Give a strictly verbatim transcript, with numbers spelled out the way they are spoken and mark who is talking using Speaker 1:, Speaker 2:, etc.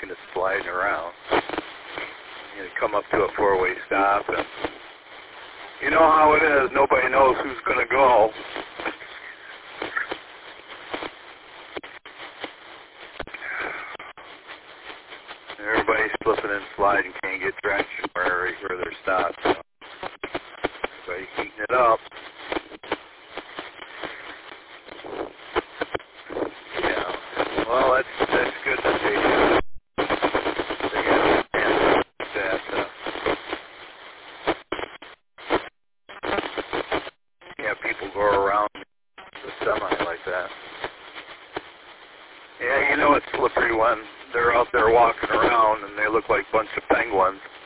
Speaker 1: and it's sliding around. You come up to a four-way stop, and you know how it is. Nobody knows who's going to go. Everybody's slipping and sliding, can't get traction where, where they're stopped. So everybody's heating it up. Yeah. Well, that's that's good that they they understand that. Uh, yeah, people go around the semi like that. Yeah, you know it's slippery when they're out there walking around and they look like a bunch of penguins.